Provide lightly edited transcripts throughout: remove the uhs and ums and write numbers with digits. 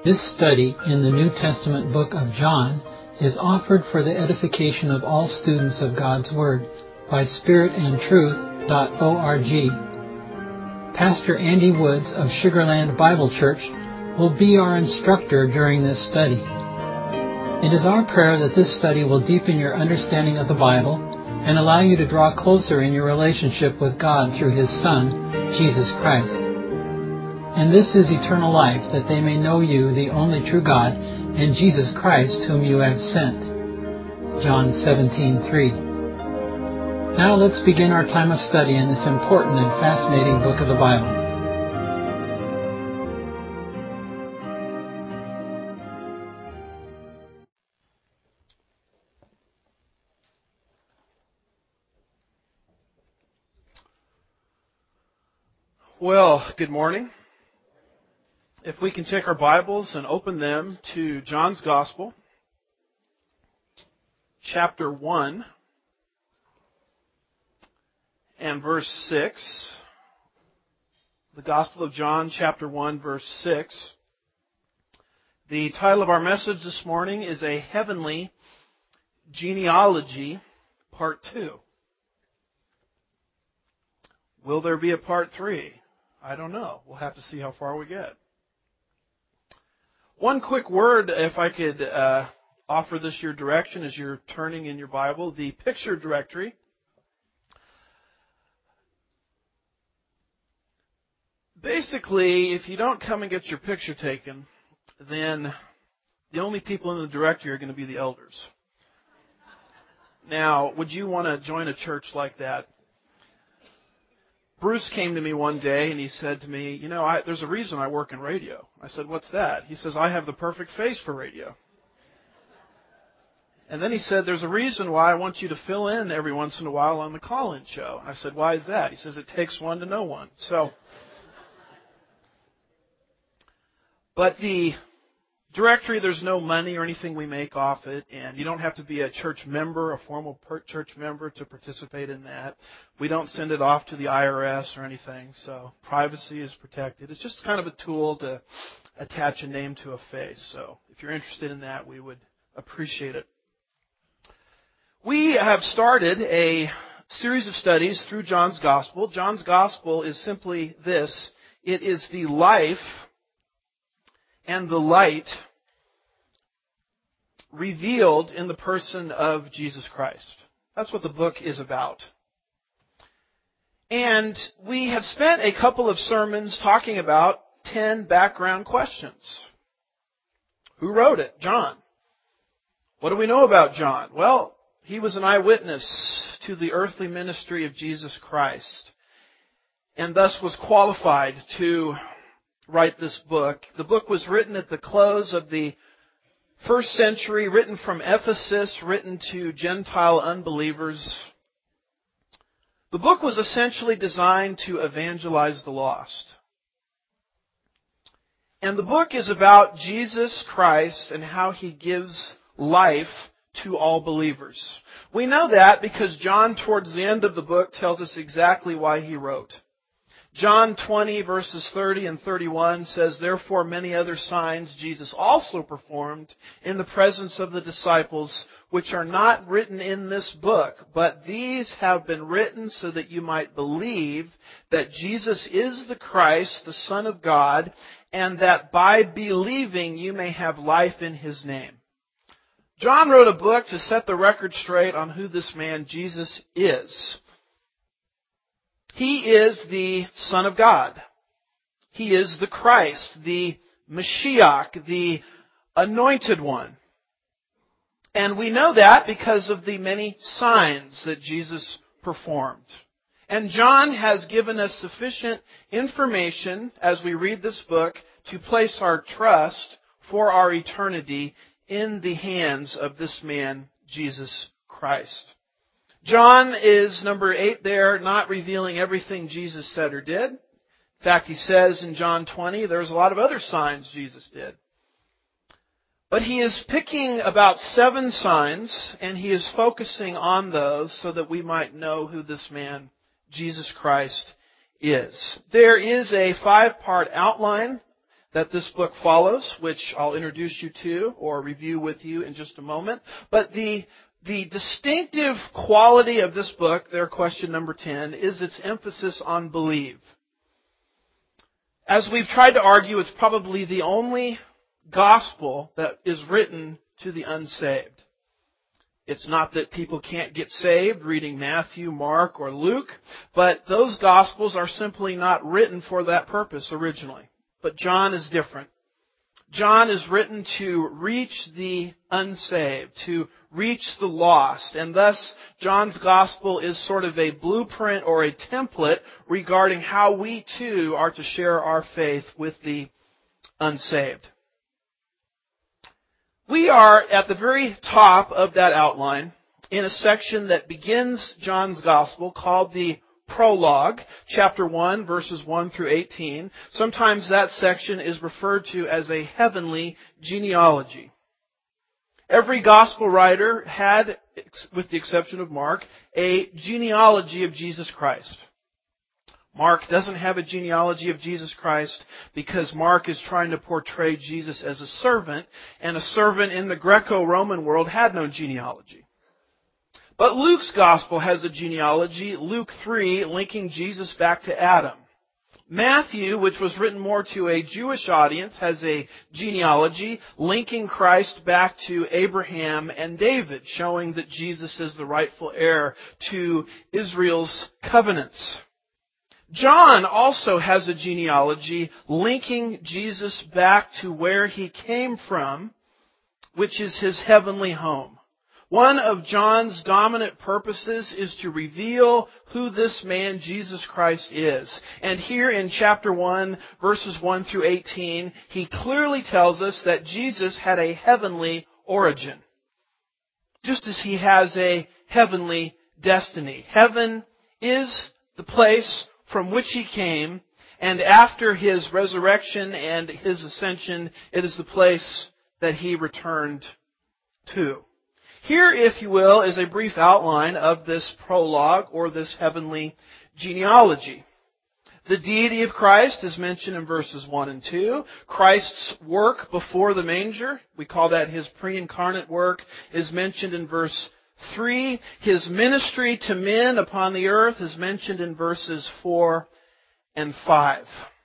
This study in the New Testament book of John is offered for the edification of all students of God's Word by spiritandtruth.org. Pastor Andy Woods of Sugarland Bible Church will be our instructor during this study. It is our prayer that this study will deepen your understanding of the Bible and allow you to draw closer in your relationship with God through His Son, Jesus Christ. And this is eternal life, that they may know you, the only true God, and Jesus Christ, whom you have sent. John 17:3. Now let's begin our time of study in this important and fascinating book of the Bible. Well, good morning. If we can take our Bibles and open them to John's Gospel, chapter 1 and verse 6. The Gospel of John, chapter 1, verse 6. The title of our message this morning is A Heavenly Genealogy, Part 2. Will there be a Part 3? I don't know. We'll have to see how far we get. One quick word, if I could offer this your direction as you're turning in your Bible, the picture directory. Basically, if you don't come and get your picture taken, then the only people in the directory are going to be the elders. Now, would you want to join a church like that? Bruce came to me one day and he said to me, there's a reason I work in radio. I said, what's that? He says, I have the perfect face for radio. And then he said, there's a reason why I want you to fill in every once in a while on the call-in show. I said, why is that? He says, it takes one to know one. But the directory, there's no money or anything we make off it, and you don't have to be a church member, a formal church member, to participate in that. We don't send it off to the IRS or anything, so privacy is protected. It's just kind of a tool to attach a name to a face. So if you're interested in that, we would appreciate it. We have started a series of studies through John's Gospel. John's Gospel is simply this. It is the life and the light revealed in the person of Jesus Christ. That's what the book is about. And we have spent a couple of sermons talking about 10 background questions. Who wrote it? John. What do we know about John? Well, he was an eyewitness to the earthly ministry of Jesus Christ, and thus was qualified to write this book. The book was written at the close of the first century, written from Ephesus, written to Gentile unbelievers. The book was essentially designed to evangelize the lost. And the book is about Jesus Christ and how He gives life to all believers. We know that because John, towards the end of the book, tells us exactly why he wrote. John 20 verses 30 and 31 says, Therefore many other signs Jesus also performed in the presence of the disciples, which are not written in this book, but these have been written so that you might believe that Jesus is the Christ, the Son of God, and that by believing you may have life in His name. John wrote a book to set the record straight on who this man Jesus is. He is the Son of God. He is the Christ, the Mashiach, the Anointed One. And we know that because of the many signs that Jesus performed. And John has given us sufficient information as we read this book to place our trust for our eternity in the hands of this man, Jesus Christ. John is number 8 there, not revealing everything Jesus said or did. In fact, he says in John 20, there's a lot of other signs Jesus did. But he is picking about 7 signs, and he is focusing on those so that we might know who this man, Jesus Christ, is. There is a 5-part outline that this book follows, which I'll introduce you to or review with you in just a moment. But the distinctive quality of this book, their question number 10, is its emphasis on believe. As we've tried to argue, it's probably the only gospel that is written to the unsaved. It's not that people can't get saved reading Matthew, Mark, or Luke, but those gospels are simply not written for that purpose originally. But John is different. John is written to reach the unsaved, to reach the lost, and thus John's gospel is sort of a blueprint or a template regarding how we too are to share our faith with the unsaved. We are at the very top of that outline in a section that begins John's gospel called the prologue, chapter 1, verses 1 through 18. Sometimes that section is referred to as a heavenly genealogy. Every gospel writer had, with the exception of Mark, a genealogy of Jesus Christ. Mark doesn't have a genealogy of Jesus Christ because Mark is trying to portray Jesus as a servant, and a servant in the Greco-Roman world had no genealogy. But Luke's gospel has a genealogy, Luke 3, linking Jesus back to Adam. Matthew, which was written more to a Jewish audience, has a genealogy linking Christ back to Abraham and David, showing that Jesus is the rightful heir to Israel's covenants. John also has a genealogy linking Jesus back to where he came from, which is his heavenly home. One of John's dominant purposes is to reveal who this man Jesus Christ is. And here in chapter 1, verses 1 through 18, he clearly tells us that Jesus had a heavenly origin, just as he has a heavenly destiny. Heaven is the place from which he came, and after his resurrection and his ascension, it is the place that he returned to. Here, if you will, is a brief outline of this prologue or this heavenly genealogy. The deity of Christ is mentioned in verses 1 and 2. Christ's work before the manger, we call that his pre-incarnate work, is mentioned in verse 3. His ministry to men upon the earth is mentioned in verses 4 and 5.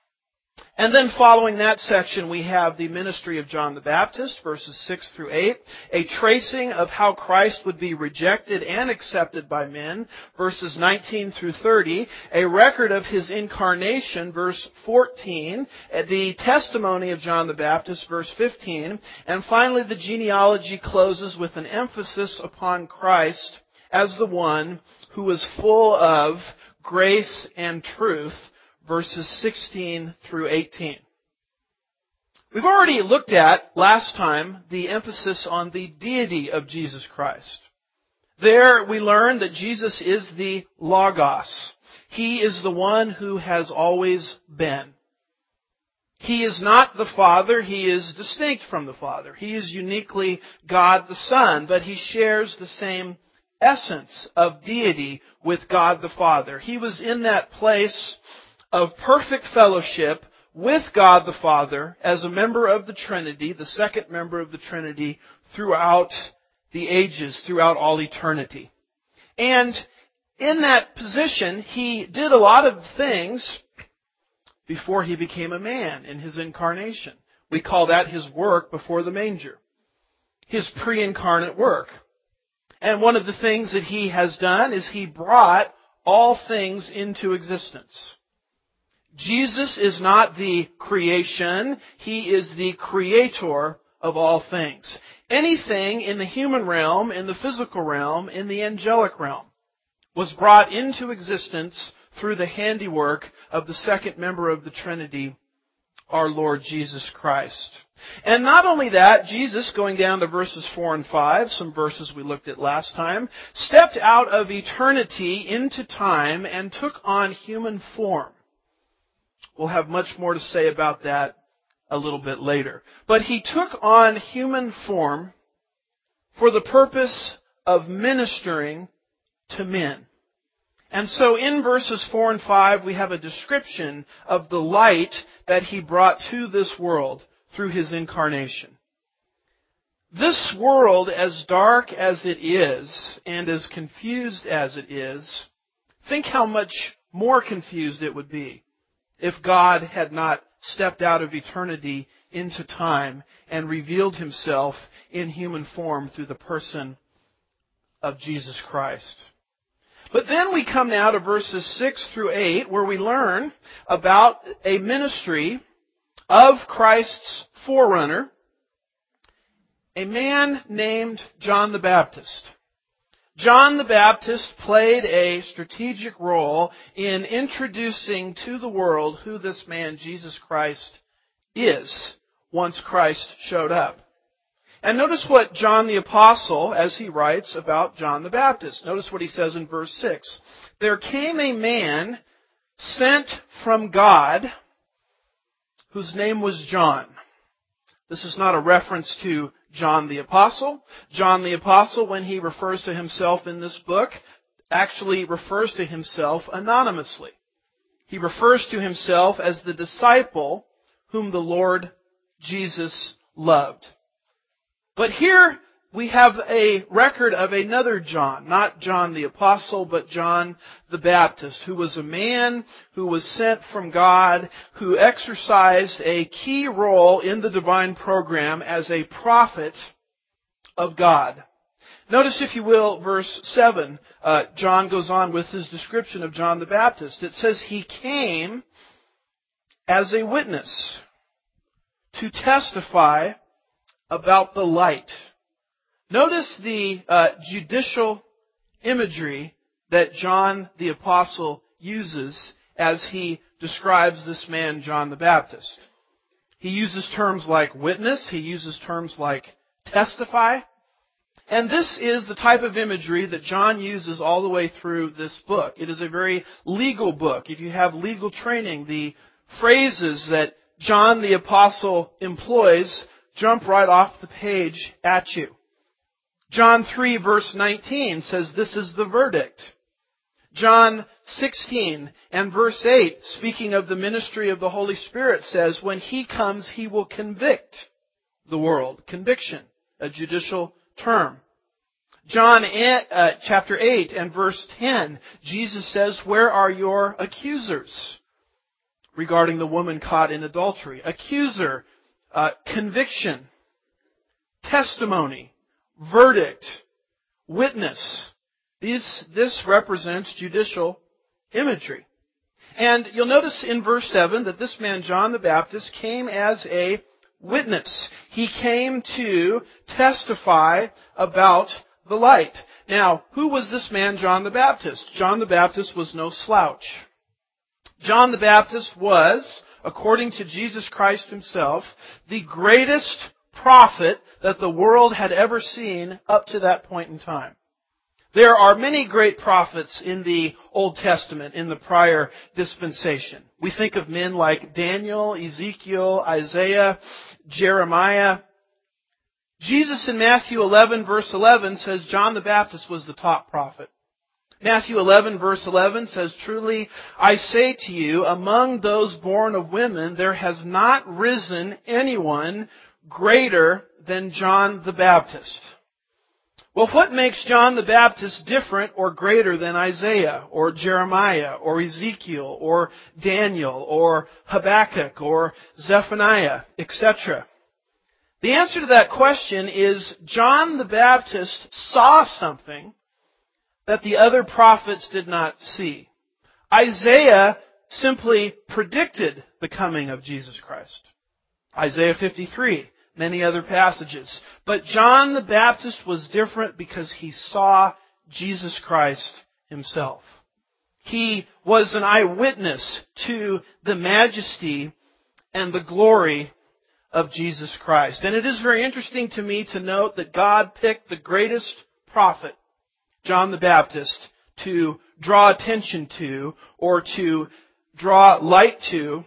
And then following that section, we have the ministry of John the Baptist, verses 6 through 8, a tracing of how Christ would be rejected and accepted by men, verses 19 through 30, a record of his incarnation, verse 14, the testimony of John the Baptist, verse 15, and finally the genealogy closes with an emphasis upon Christ as the one who is full of grace and truth, verses 16 through 18. We've already looked at, last time, the emphasis on the deity of Jesus Christ. There we learned that Jesus is the Logos. He is the one who has always been. He is not the Father. He is distinct from the Father. He is uniquely God the Son, but he shares the same essence of deity with God the Father. He was in that place of perfect fellowship with God the Father as a member of the Trinity, the second member of the Trinity, throughout the ages, throughout all eternity. And in that position, he did a lot of things before he became a man in his incarnation. We call that his work before the manger, his pre-incarnate work. And one of the things that he has done is he brought all things into existence. Jesus is not the creation. He is the creator of all things. Anything in the human realm, in the physical realm, in the angelic realm was brought into existence through the handiwork of the second member of the Trinity, our Lord Jesus Christ. And not only that, Jesus, going down to verses 4 and 5, some verses we looked at last time, stepped out of eternity into time and took on human form. We'll have much more to say about that a little bit later. But he took on human form for the purpose of ministering to men. And so in verses 4 and 5, we have a description of the light that He brought to this world through His incarnation. This world, as dark as it is, and as confused as it is, think how much more confused it would be if God had not stepped out of eternity into time and revealed Himself in human form through the person of Jesus Christ. But then we come now to verses 6 through 8, where we learn about a ministry of Christ's forerunner, a man named John the Baptist. John the Baptist played a strategic role in introducing to the world who this man, Jesus Christ, is once Christ showed up. And notice what John the Apostle, as he writes about John the Baptist. Notice what he says in verse 6. There came a man sent from God whose name was John. This is not a reference to John the Apostle. John the Apostle, when he refers to himself in this book, actually refers to himself anonymously. He refers to himself as the disciple whom the Lord Jesus loved. But here we have a record of another John, not John the Apostle, but John the Baptist, who was a man who was sent from God, who exercised a key role in the divine program as a prophet of God. Notice, if you will, verse 7. John goes on with his description of John the Baptist. It says, He came as a witness to testify about the light. Notice the judicial imagery that John the Apostle uses as he describes this man, John the Baptist. He uses terms like witness. He uses terms like testify. And this is the type of imagery that John uses all the way through this book. It is a very legal book. If you have legal training, the phrases that John the Apostle employs jump right off the page at you. John 3 verse 19 says this is the verdict. John 16 and verse 8, speaking of the ministry of the Holy Spirit, says when He comes, He will convict the world. Conviction, a judicial term. John chapter 8 and verse 10, Jesus says, where are your accusers? Regarding the woman caught in adultery. Accuser, conviction, testimony, verdict, witness. This represents judicial imagery. And you'll notice in verse 7 that this man, John the Baptist, came as a witness. He came to testify about the light. Now, who was this man, John the Baptist? John the Baptist was no slouch. John the Baptist was, according to Jesus Christ Himself, the greatest prophet that the world had ever seen up to that point in time. There are many great prophets in the Old Testament, in the prior dispensation. We think of men like Daniel, Ezekiel, Isaiah, Jeremiah. Jesus in Matthew 11 verse 11 says John the Baptist was the top prophet. Matthew 11 verse 11 says, truly, I say to you, among those born of women, there has not risen anyone greater than John the Baptist. Well, what makes John the Baptist different or greater than Isaiah or Jeremiah or Ezekiel or Daniel or Habakkuk or Zephaniah, etc.? The answer to that question is John the Baptist saw something that the other prophets did not see. Isaiah simply predicted the coming of Jesus Christ. Isaiah 53, many other passages. But John the Baptist was different because he saw Jesus Christ Himself. He was an eyewitness to the majesty and the glory of Jesus Christ. And it is very interesting to me to note that God picked the greatest prophet, John the Baptist, to draw attention to, or to draw light to,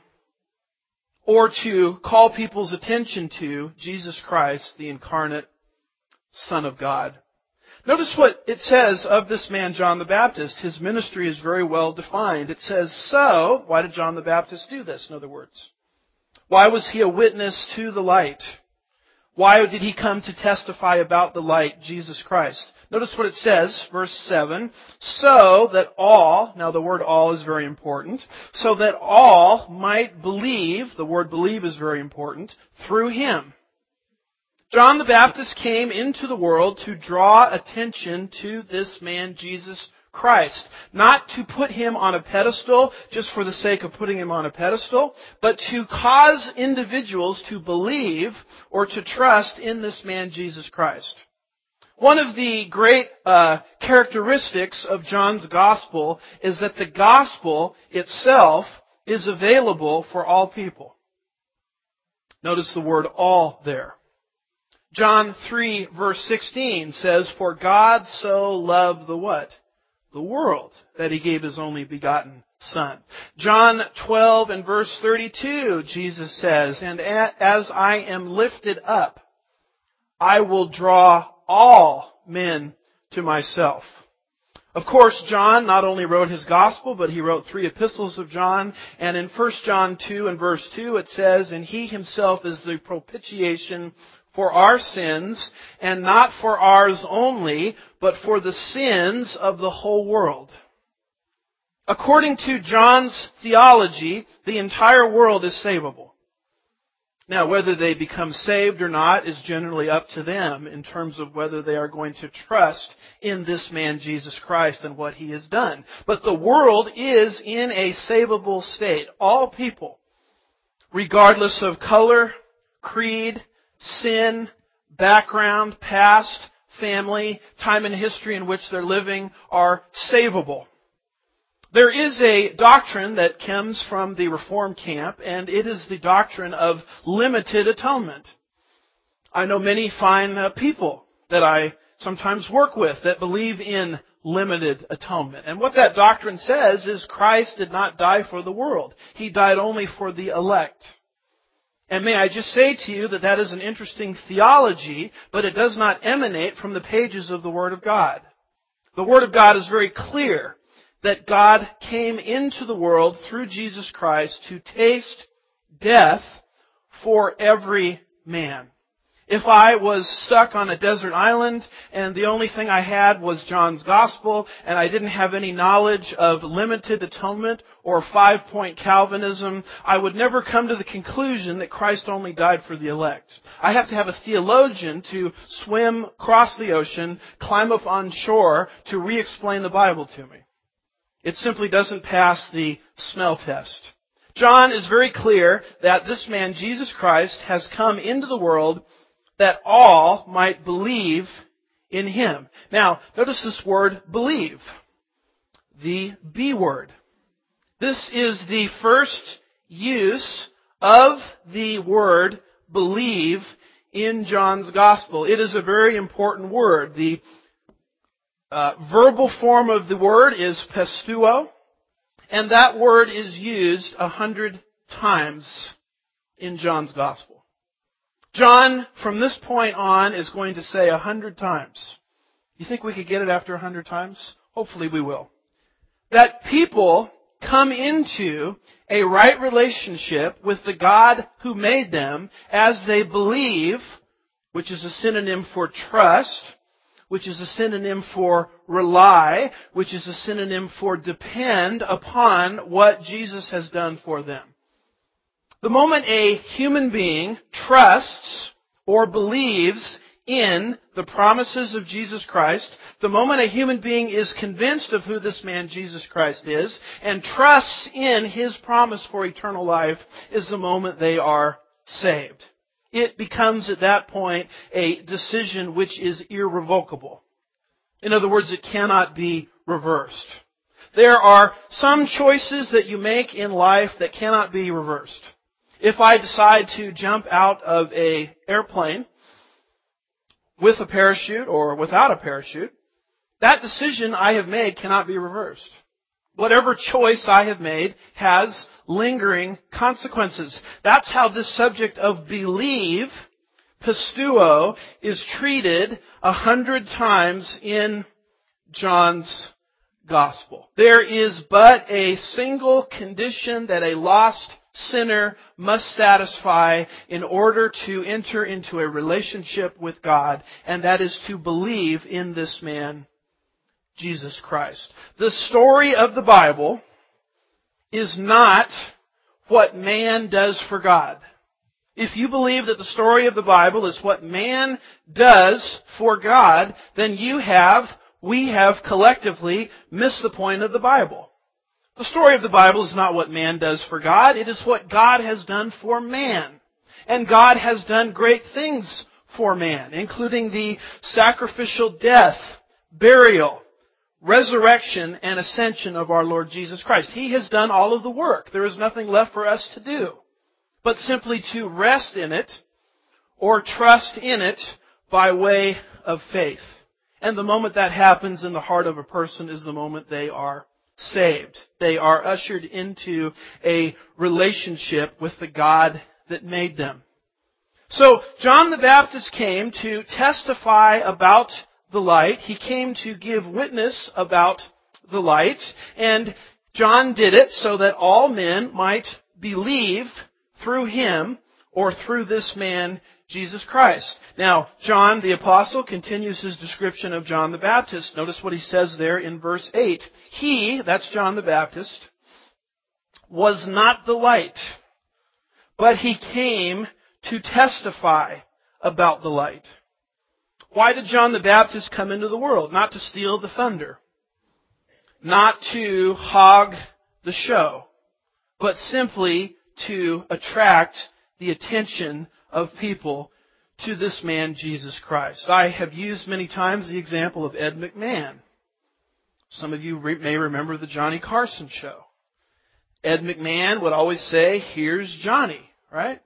or to call people's attention to Jesus Christ, the incarnate Son of God. Notice what it says of this man, John the Baptist. His ministry is very well defined. It says, so, why did John the Baptist do this, in other words? Why was he a witness to the light? Why did he come to testify about the light, Jesus Christ? Notice what it says, verse 7, so that all, now the word all is very important, so that all might believe, the word believe is very important, through him. John the Baptist came into the world to draw attention to this man, Jesus Christ. Not to put him on a pedestal just for the sake of putting him on a pedestal, but to cause individuals to believe or to trust in this man, Jesus Christ. One of the great characteristics of John's gospel is that the gospel itself is available for all people. Notice the word all there. John 3 verse 16 says, for God so loved the what? The world, that He gave His only begotten Son. John 12 and verse 32, Jesus says, and as I am lifted up, I will draw all men to myself. Of course, John not only wrote his gospel, but he wrote 3 epistles of John. And in 1 John 2 and verse 2 it says, and He Himself is the propitiation for our sins, and not for ours only, but for the sins of the whole world. According to John's theology, the entire world is savable. Now, whether they become saved or not is generally up to them in terms of whether they are going to trust in this man, Jesus Christ, and what He has done. But the world is in a savable state. All people, regardless of color, creed, sin, background, past, family, time in history in which they're living, are savable. There is a doctrine that comes from the Reform camp, and it is the doctrine of limited atonement. I know many fine people that I sometimes work with that believe in limited atonement. And what that doctrine says is Christ did not die for the world. He died only for the elect. And may I just say to you that that is an interesting theology, but it does not emanate from the pages of the Word of God. The Word of God is very clear that God came into the world through Jesus Christ to taste death for every man. If I was stuck on a desert island and the only thing I had was John's Gospel and I didn't have any knowledge of limited atonement or 5-point Calvinism, I would never come to the conclusion that Christ only died for the elect. I have to have a theologian to swim across the ocean, climb up on shore to re-explain the Bible to me. It simply doesn't pass the smell test. John is very clear that this man, Jesus Christ, has come into the world that all might believe in Him. Now, notice this word, believe. The B word. This is the first use of the word believe in John's Gospel. It is a very important word. The verbal form of the word is pisteuo, and that word is used 100 times in John's Gospel. John, from this point on, is going to say 100 times. You think we could get it after 100 times? Hopefully we will. That people come into a right relationship with the God who made them as they believe, which is a synonym for trust, which is a synonym for rely, which is a synonym for depend upon what Jesus has done for them. The moment a human being trusts or believes in the promises of Jesus Christ, the moment a human being is convinced of who this man Jesus Christ is and trusts in His promise for eternal life, is the moment they are saved. It becomes at that point a decision which is irrevocable. In other words, it cannot be reversed. There are some choices that you make in life that cannot be reversed. If I decide to jump out of an airplane with a parachute or without a parachute, that decision I have made cannot be reversed. Whatever choice I have made has lingering consequences. That's how this subject of believe Pisteuo is treated 100 times in John's Gospel. There is but a single condition that a lost sinner must satisfy in order to enter into a relationship with God, and that is to believe in this man, Jesus Christ. The story of the Bible is not what man does for God. If you believe that the story of the Bible is what man does for God, then we have collectively missed the point of the Bible. The story of the Bible is not what man does for God. It is what God has done for man. And God has done great things for man, including the sacrificial death, burial, resurrection, and ascension of our Lord Jesus Christ. He has done all of the work. There is nothing left for us to do but simply to rest in it or trust in it by way of faith. And the moment that happens in the heart of a person is the moment they are saved. They are ushered into a relationship with the God that made them. So, John the Baptist came to testify about the light. He came to give witness about the light. And John did it so that all men might believe through him or through this man, Jesus Christ. Now, John the Apostle continues his description of John the Baptist. Notice what he says there in verse 8. He, that's John the Baptist, was not the light, but he came to testify about the light. Why did John the Baptist come into the world? Not to steal the thunder, not to hog the show, but simply to attract the attention of people to this man, Jesus Christ. I have used many times the example of Ed McMahon. Some of you may remember the Johnny Carson show. Ed McMahon would always say, "Here's Johnny," right?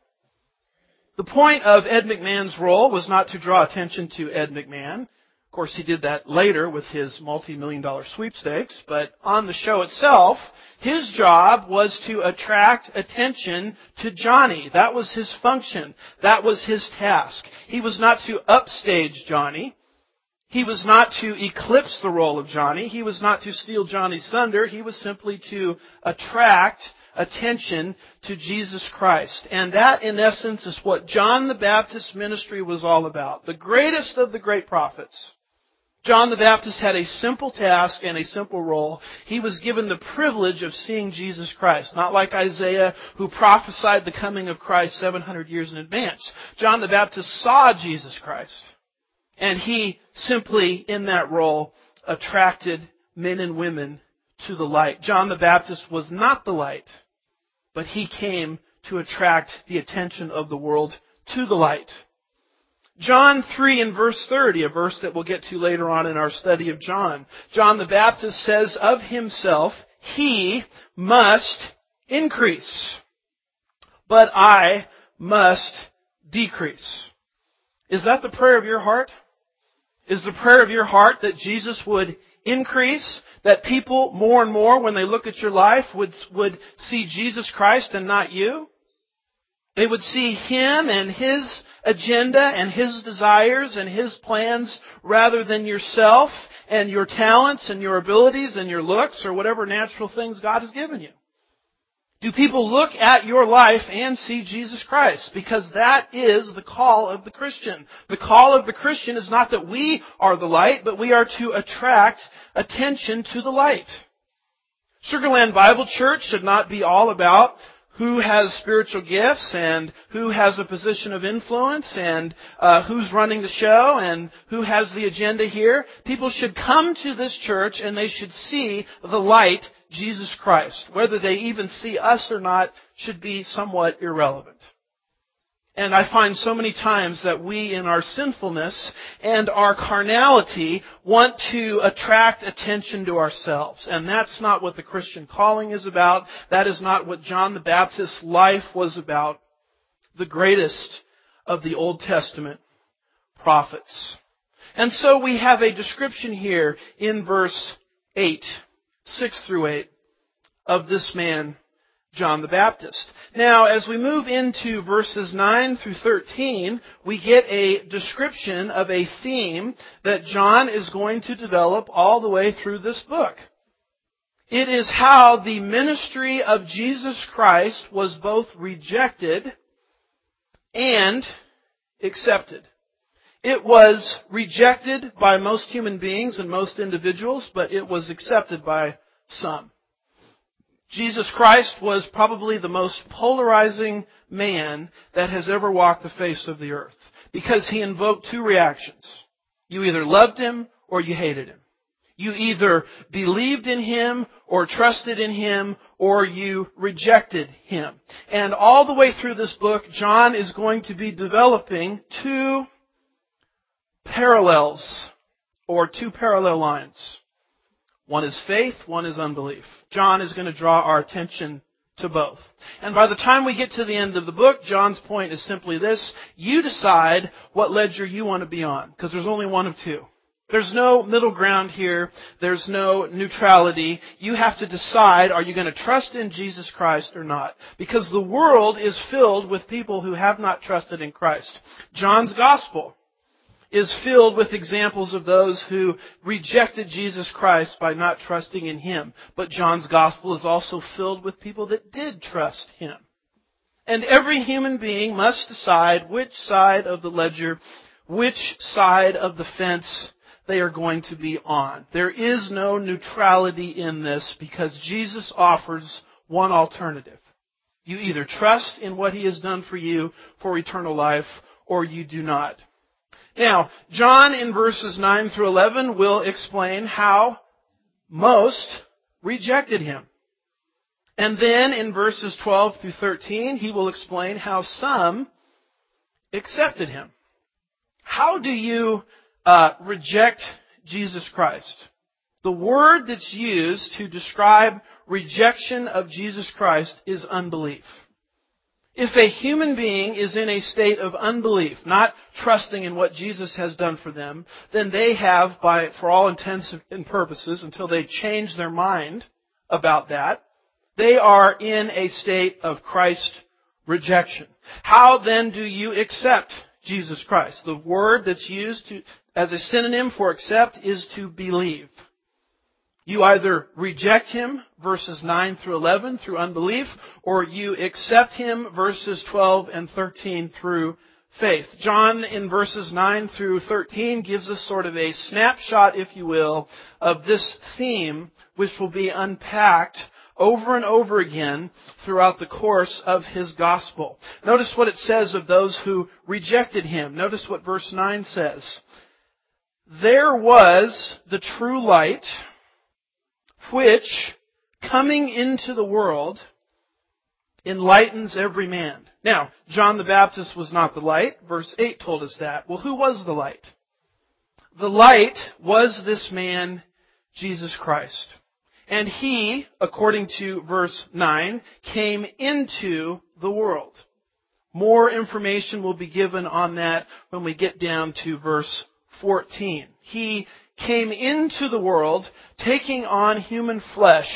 The point of Ed McMahon's role was not to draw attention to Ed McMahon. Of course, he did that later with his multi-million-dollar sweepstakes, but on the show itself, his job was to attract attention to Johnny. That was his function. That was his task. He was not to upstage Johnny. He was not to eclipse the role of Johnny. He was not to steal Johnny's thunder. He was simply to attract attention to Jesus Christ. And that, in essence, is what John the Baptist's ministry was all about. The greatest of the great prophets. John the Baptist had a simple task and a simple role. He was given the privilege of seeing Jesus Christ, not like Isaiah, who prophesied the coming of Christ 700 years in advance. John the Baptist saw Jesus Christ, and he simply, in that role, attracted men and women to the light. John the Baptist was not the light, but he came to attract the attention of the world to the light. John 3 and verse 30, a verse that we'll get to later on in our study of John. John the Baptist says of himself, "He must increase, but I must decrease." Is that the prayer of your heart? Is the prayer of your heart that Jesus would increase? That people more and more, when they look at your life, would see Jesus Christ and not you? They would see Him and His agenda and His desires and His plans rather than yourself and your talents and your abilities and your looks or whatever natural things God has given you. Do people look at your life and see Jesus Christ? Because that is the call of the Christian. The call of the Christian is not that we are the light, but we are to attract attention to the light. Sugar Land Bible Church should not be all about who has spiritual gifts and who has a position of influence and who's running the show and who has the agenda here. People should come to this church and they should see the light, Jesus Christ. Whether they even see us or not should be somewhat irrelevant. And I find so many times that we, in our sinfulness and our carnality, want to attract attention to ourselves. And that's not what the Christian calling is about. That is not what John the Baptist's life was about. The greatest of the Old Testament prophets. And so we have a description here in verse 8, 6 through 8, of this man, John the Baptist. Now, as we move into verses 9 through 13, we get a description of a theme that John is going to develop all the way through this book. It is how the ministry of Jesus Christ was both rejected and accepted. It was rejected by most human beings and most individuals, but it was accepted by some. Jesus Christ was probably the most polarizing man that has ever walked the face of the earth, because he invoked two reactions. You either loved him or you hated him. You either believed in him or trusted in him, or you rejected him. And all the way through this book, John is going to be developing two parallels, or two parallel lines. One is faith, one is unbelief. John is going to draw our attention to both. And by the time we get to the end of the book, John's point is simply this: you decide what ledger you want to be on, because there's only one of two. There's no middle ground here. There's no neutrality. You have to decide, are you going to trust in Jesus Christ or not? Because the world is filled with people who have not trusted in Christ. John's gospel is filled with examples of those who rejected Jesus Christ by not trusting in Him. But John's gospel is also filled with people that did trust Him. And every human being must decide which side of the ledger, which side of the fence they are going to be on. There is no neutrality in this, because Jesus offers one alternative. You either trust in what He has done for you for eternal life, or you do not. Now, John in verses 9 through 11 will explain how most rejected Him. And then in verses 12 through 13, he will explain how some accepted Him. How do you reject Jesus Christ? The word that's used to describe rejection of Jesus Christ is unbelief. If a human being is in a state of unbelief, not trusting in what Jesus has done for them, then they have, for all intents and purposes, until they change their mind about that, they are in a state of Christ rejection. How then do you accept Jesus Christ? The word that's used as a synonym for accept is to believe. You either reject Him, verses 9 through 11, through unbelief, or you accept Him, verses 12 and 13, through faith. John, in verses 9 through 13, gives us sort of a snapshot, if you will, of this theme, which will be unpacked over and over again throughout the course of His gospel. Notice what it says of those who rejected Him. Notice what verse 9 says. There was the true light, which, coming into the world, enlightens every man. Now, John the Baptist was not the light. Verse 8 told us that. Well, who was the light? The light was this man, Jesus Christ. And He, according to verse 9, came into the world. More information will be given on that when we get down to verse 14. He came into the world, taking on human flesh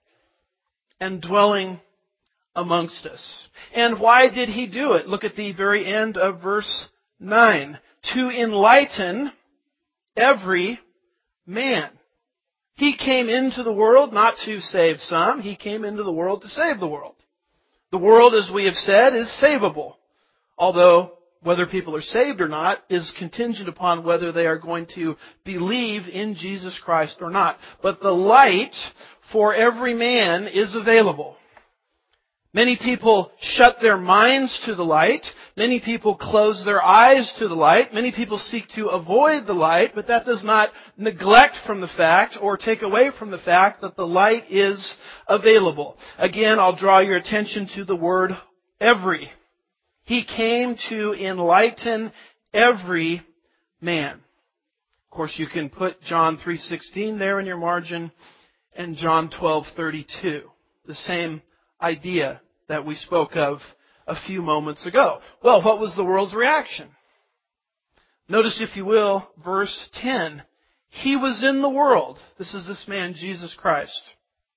and dwelling amongst us. And why did He do it? Look at the very end of verse 9. To enlighten every man. He came into the world not to save some. He came into the world to save the world. The world, as we have said, is savable. Although whether people are saved or not is contingent upon whether they are going to believe in Jesus Christ or not. But the light for every man is available. Many people shut their minds to the light. Many people close their eyes to the light. Many people seek to avoid the light, but that does not neglect from the fact or take away from the fact that the light is available. Again, I'll draw your attention to the word every. He came to enlighten every man. Of course, you can put John 3:16 there in your margin and John 12:32. The same idea that we spoke of a few moments ago. Well, what was the world's reaction? Notice, if you will, verse 10. He was in the world. This is this man, Jesus Christ.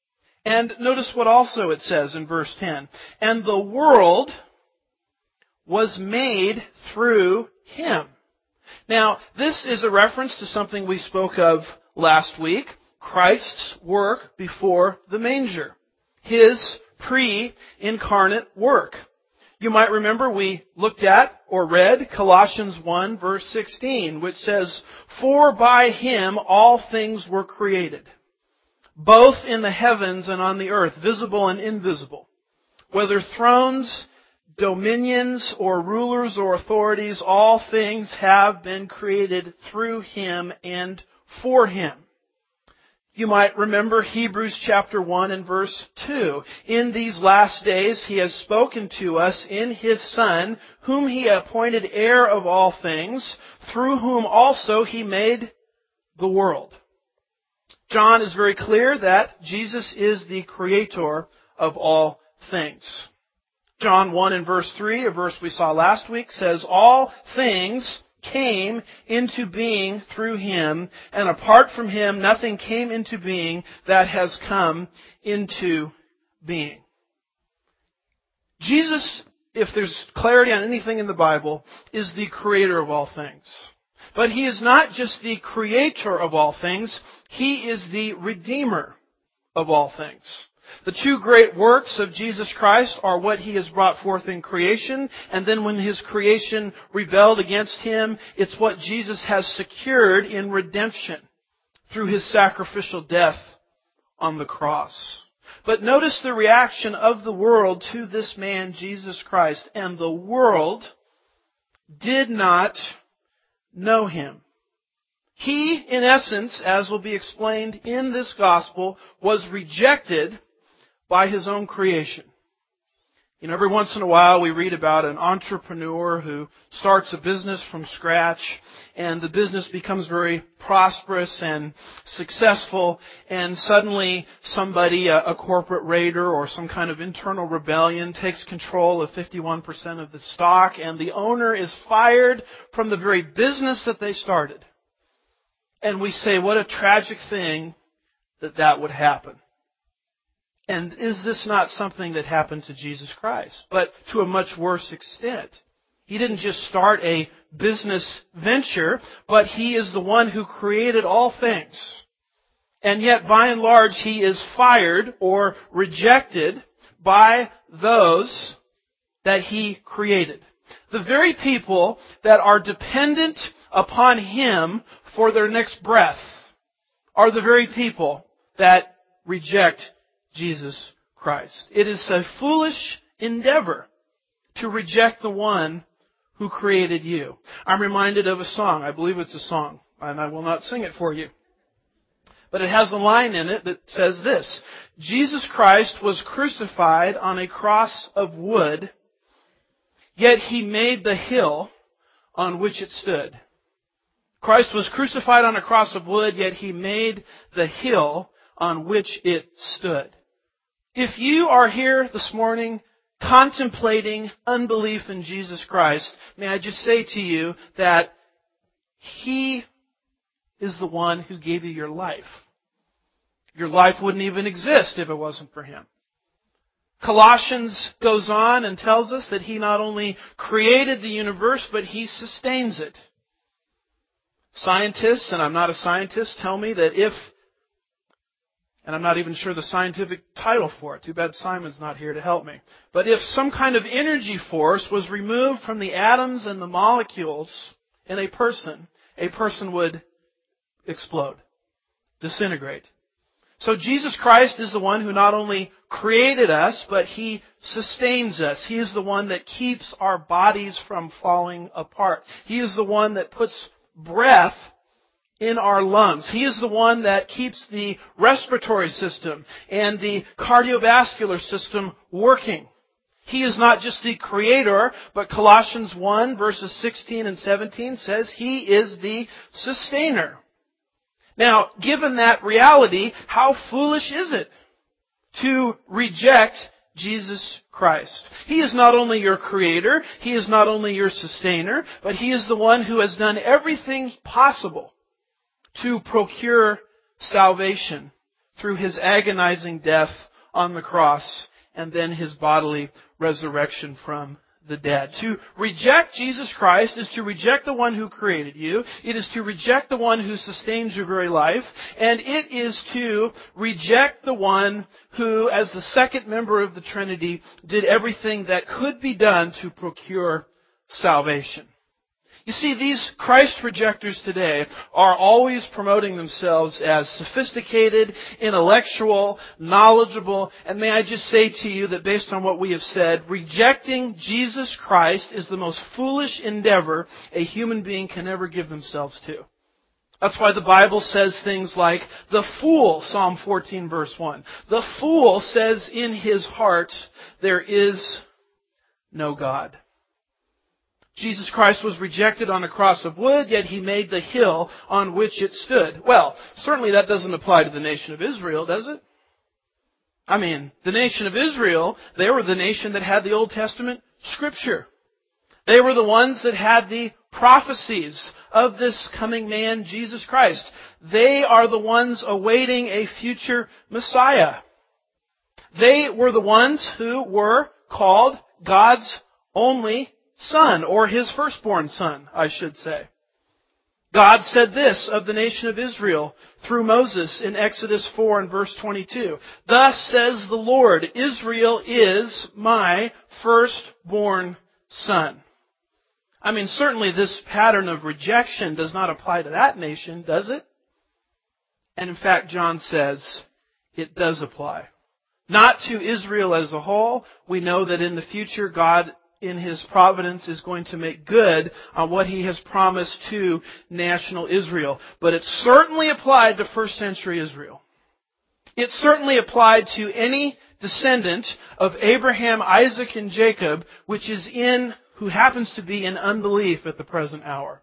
And notice what also it says in verse 10. And the world was made through Him. Now, this is a reference to something we spoke of last week, Christ's work before the manger, His pre-incarnate work. You might remember we looked at or read Colossians 1 verse 16, which says, "For by Him all things were created, both in the heavens and on the earth, visible and invisible. Whether thrones, dominions, or rulers or authorities, all things have been created through Him and for Him." You might remember Hebrews chapter 1 and verse 2. "In these last days He has spoken to us in His Son, whom He appointed heir of all things, through whom also He made the world." John is very clear that Jesus is the creator of all things. John 1 and verse 3, a verse we saw last week, says, "All things came into being through Him, and apart from Him nothing came into being that has come into being." Jesus, if there's clarity on anything in the Bible, is the creator of all things. But He is not just the creator of all things, He is the redeemer of all things. The two great works of Jesus Christ are what He has brought forth in creation, and then when His creation rebelled against Him, it's what Jesus has secured in redemption through His sacrificial death on the cross. But notice the reaction of the world to this man, Jesus Christ, and the world did not know Him. He, in essence, as will be explained in this gospel, was rejected by His own creation. You know, every once in a while we read about an entrepreneur who starts a business from scratch, and the business becomes very prosperous and successful, and suddenly somebody, a corporate raider or some kind of internal rebellion, takes control of 51% of the stock, and the owner is fired from the very business that they started. And we say, what a tragic thing that would happen. And is this not something that happened to Jesus Christ? But to a much worse extent. He didn't just start a business venture, but He is the one who created all things. And yet, by and large, He is fired or rejected by those that He created. The very people that are dependent upon Him for their next breath are the very people that reject Jesus Christ. It is a foolish endeavor to reject the one who created you. I'm reminded of a song. I believe it's a song, and I will not sing it for you. But it has a line in it that says this: "Jesus Christ was crucified on a cross of wood, yet He made the hill on which it stood." Christ was crucified on a cross of wood, yet He made the hill on which it stood. If you are here this morning contemplating unbelief in Jesus Christ, may I just say to you that He is the one who gave you your life. Your life wouldn't even exist if it wasn't for Him. Colossians goes on and tells us that He not only created the universe, but He sustains it. Scientists, and I'm not a scientist, tell me that and I'm not even sure the scientific title for it. Too bad Simon's not here to help me. But if some kind of energy force was removed from the atoms and the molecules in a person would explode, disintegrate. So Jesus Christ is the one who not only created us, but He sustains us. He is the one that keeps our bodies from falling apart. He is the one that puts breath in our lungs. He is the one that keeps the respiratory system and the cardiovascular system working. He is not just the creator, but Colossians 1 verses 16 and 17 says He is the sustainer. Now, given that reality, how foolish is it to reject Jesus Christ? He is not only your creator, He is not only your sustainer, but He is the one who has done everything possible to procure salvation through His agonizing death on the cross, and then His bodily resurrection from the dead. To reject Jesus Christ is to reject the one who created you. It is to reject the one who sustains your very life. And it is to reject the one who, as the second member of the Trinity, did everything that could be done to procure salvation. You see, these Christ rejectors today are always promoting themselves as sophisticated, intellectual, knowledgeable, and may I just say to you that based on what we have said, rejecting Jesus Christ is the most foolish endeavor a human being can ever give themselves to. That's why the Bible says things like, the fool, Psalm 14 verse 1, the fool says in his heart, there is no God. Jesus Christ was rejected on a cross of wood, yet He made the hill on which it stood. Well, certainly that doesn't apply to the nation of Israel, does it? I mean, the nation of Israel, they were the nation that had the Old Testament Scripture. They were the ones that had the prophecies of this coming man, Jesus Christ. They are the ones awaiting a future Messiah. They were the ones who were called God's only Son, or His firstborn son, I should say. God said this of the nation of Israel through Moses in Exodus 4 and verse 22. Thus says the Lord, Israel is my firstborn son. I mean, certainly this pattern of rejection does not apply to that nation, does it? And in fact, John says it does apply. Not to Israel as a whole. We know that in the future, God in His providence is going to make good on what He has promised to national Israel. But it certainly applied to first century Israel. It certainly applied to any descendant of Abraham, Isaac, and Jacob, who happens to be in unbelief at the present hour.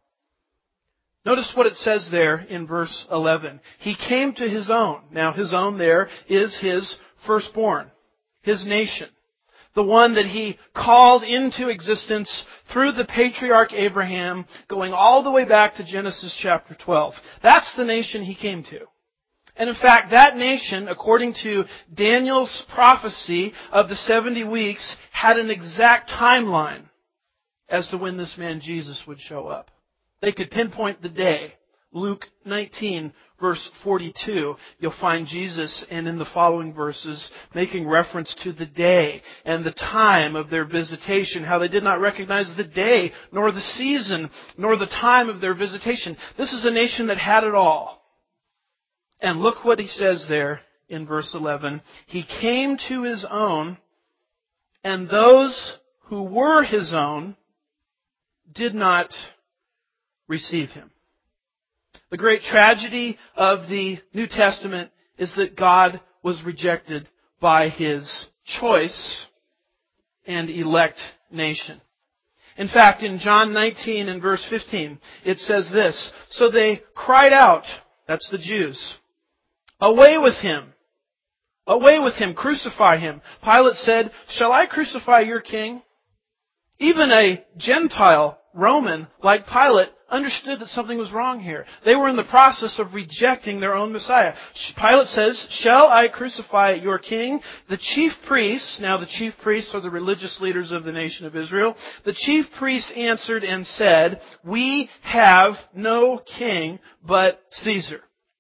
Notice what it says there in verse 11. He came to His own. Now His own there is His firstborn, His nation. The one that He called into existence through the patriarch Abraham, going all the way back to Genesis chapter 12. That's the nation He came to. And in fact, that nation, according to Daniel's prophecy of the 70 weeks, had an exact timeline as to when this man Jesus would show up. They could pinpoint the day. Luke 19, verse 42, you'll find Jesus, and in the following verses, making reference to the day and the time of their visitation, how they did not recognize the day, nor the season, nor the time of their visitation. This is a nation that had it all. And look what He says there in verse 11. He came to His own, and those who were His own did not receive Him. The great tragedy of the New Testament is that God was rejected by His choice and elect nation. In fact, in John 19 and verse 15, it says this, so they cried out, that's the Jews, away with Him! Away with Him! Crucify Him! Pilate said, shall I crucify your king? Even a Gentile Roman like Pilate understood that something was wrong here. They were in the process of rejecting their own Messiah. Pilate says, shall I crucify your king? The chief priests, now the chief priests are the religious leaders of the nation of Israel, the chief priests answered and said, we have no king but Caesar.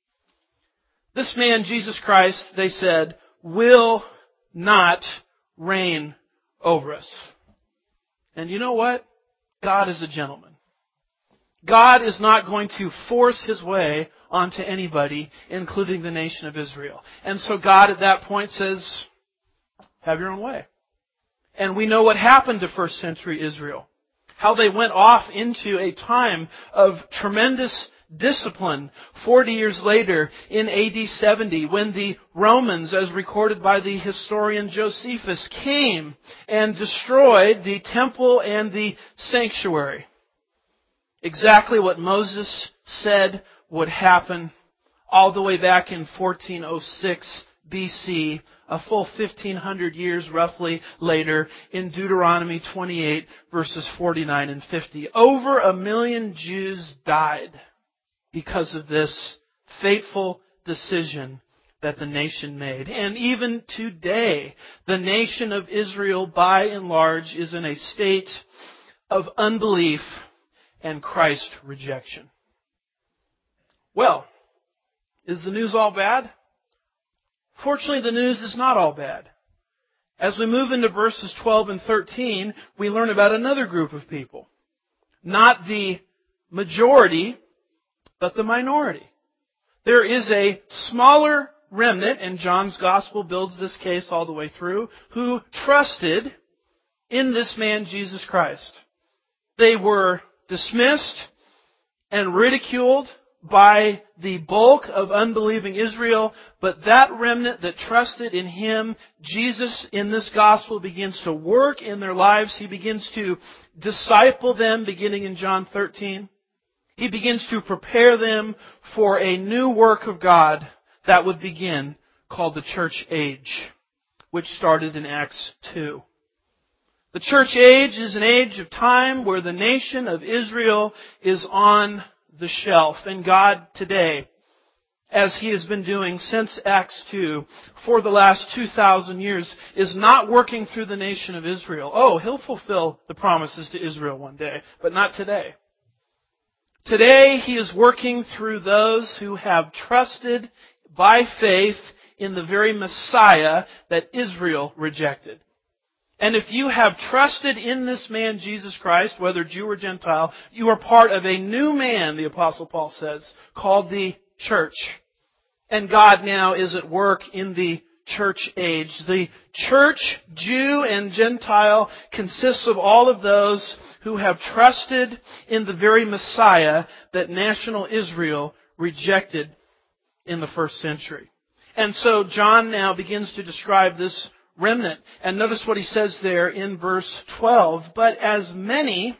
This man, Jesus Christ, they said, will not reign over us. And you know what? God is a gentleman. God is not going to force His way onto anybody, including the nation of Israel. And so God at that point says, have your own way. And we know what happened to first century Israel. How they went off into a time of tremendous discipline 40 years later in AD 70 when the Romans, as recorded by the historian Josephus, came and destroyed the temple and the sanctuary. Exactly what Moses said would happen all the way back in 1406 BC, a full 1500 years roughly later in Deuteronomy 28 verses 49 and 50. Over 1 million Jews died because of this fateful decision that the nation made. And even today, the nation of Israel, by and large, is in a state of unbelief and Christ rejection. Well, is the news all bad? Fortunately, the news is not all bad. As we move into verses 12 and 13, we learn about another group of people. Not the majority, but the minority. There is a smaller remnant, and John's Gospel builds this case all the way through, who trusted in this man, Jesus Christ. They were dismissed and ridiculed by the bulk of unbelieving Israel, but that remnant that trusted in Him, Jesus in this Gospel begins to work in their lives. He begins to disciple them beginning in John 13. He begins to prepare them for a new work of God that would begin, called the church age, which started in Acts 2. The church age is an age of time where the nation of Israel is on the shelf. And God today, as He has been doing since Acts 2 for the last 2,000 years, is not working through the nation of Israel. Oh, He'll fulfill the promises to Israel one day, but not today. Today, He is working through those who have trusted by faith in the very Messiah that Israel rejected. And if you have trusted in this man, Jesus Christ, whether Jew or Gentile, you are part of a new man, the Apostle Paul says, called the church. And God now is at work in the church age. The church, Jew and Gentile, consists of all of those who have trusted in the very Messiah that national Israel rejected in the first century. And so John now begins to describe this remnant. And notice what he says there in verse 12. But as many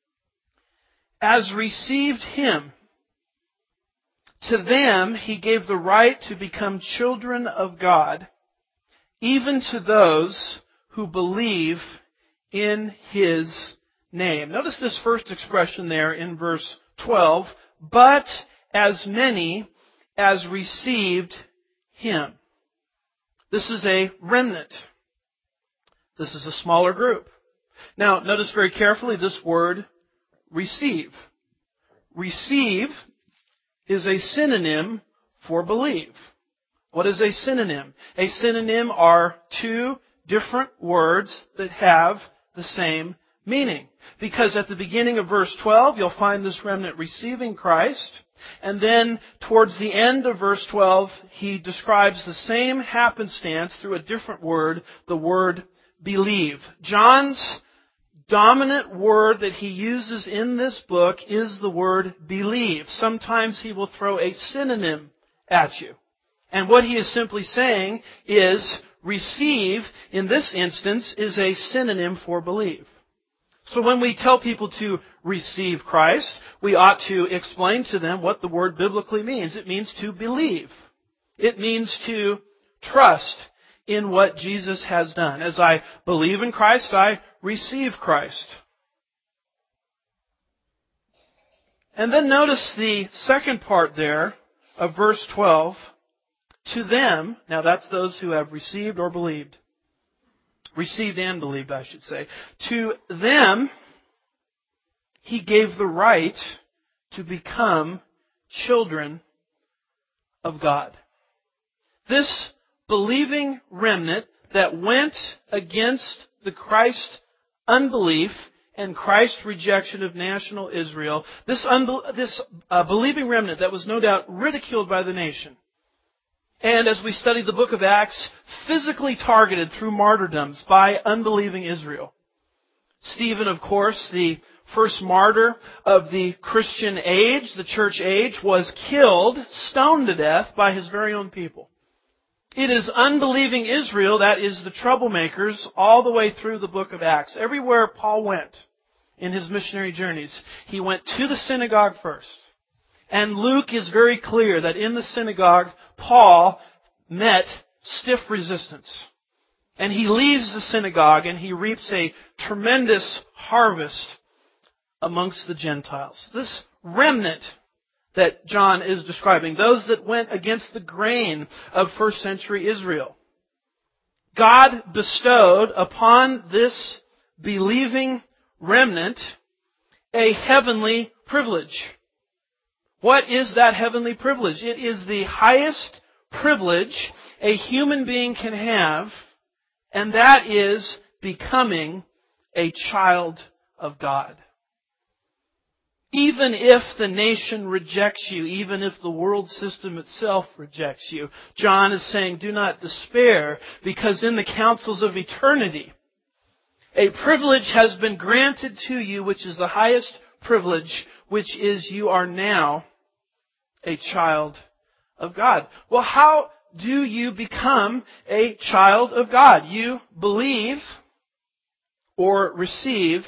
as received Him, to them He gave the right to become children of God, even to those who believe in His name. Notice this first expression there in verse 12. But as many as received Him. This is a remnant. This is a smaller group. Now, notice very carefully this word, receive. Receive is a synonym for believe. What is a synonym? A synonym are two different words that have the same meaning. Because at the beginning of verse 12, you'll find this remnant receiving Christ. And then towards the end of verse 12, he describes the same happenstance through a different word, the word believe. John's dominant word that he uses in this book is the word believe. Sometimes he will throw a synonym at you. And what he is simply saying is receive, in this instance, is a synonym for believe. So when we tell people to receive Christ, we ought to explain to them what the word biblically means. It means to believe. It means to trust in what Jesus has done. As I believe in Christ, I receive Christ. And then notice the second part there of verse 12. To them, now that's those who have received or believed. Received and believed, I should say. To them, He gave the right to become children of God. This believing remnant that went against the Christ unbelief and Christ's rejection of national Israel, this believing remnant that was no doubt ridiculed by the nation, and as we study the book of Acts, physically targeted through martyrdoms by unbelieving Israel. Stephen, of course, the first martyr of the Christian age, the church age, was killed, stoned to death by his very own people. It is unbelieving Israel that is the troublemakers all the way through the book of Acts. Everywhere Paul went in his missionary journeys, he went to the synagogue first. And Luke is very clear that in the synagogue, Paul met stiff resistance. And he leaves the synagogue and he reaps a tremendous harvest amongst the Gentiles. This remnant that John is describing, those that went against the grain of first century Israel. God bestowed upon this believing remnant a heavenly privilege. What is that heavenly privilege? It is the highest privilege a human being can have, and that is becoming a child of God. Even if the nation rejects you, even if the world system itself rejects you, John is saying, do not despair, because in the councils of eternity, a privilege has been granted to you, which is the highest privilege, which is you are now a child of God. Well, how do you become a child of God? You believe or receive